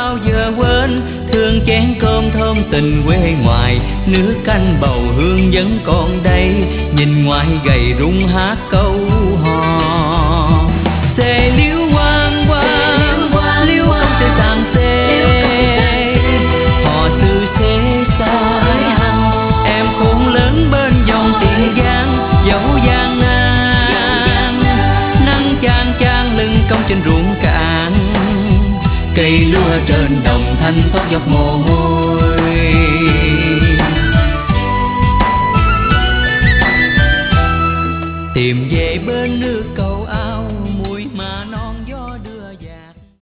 bao giờ quên, thương chén cơm thơm tình quê ngoài, nước canh bầu hương vẫn còn đây, nhìn ngoài gầy rung hát câu hò. Xê liếu quang quang, liếu không xê sàng xê, hò sư xê xa, em khôn lớn bên dòng Tiền Giang, dẫu gian nan, nắng chang chang lưng cong trên ruộng cạn, cây lúa trên đồng thanh thoát giọt mồ hôi.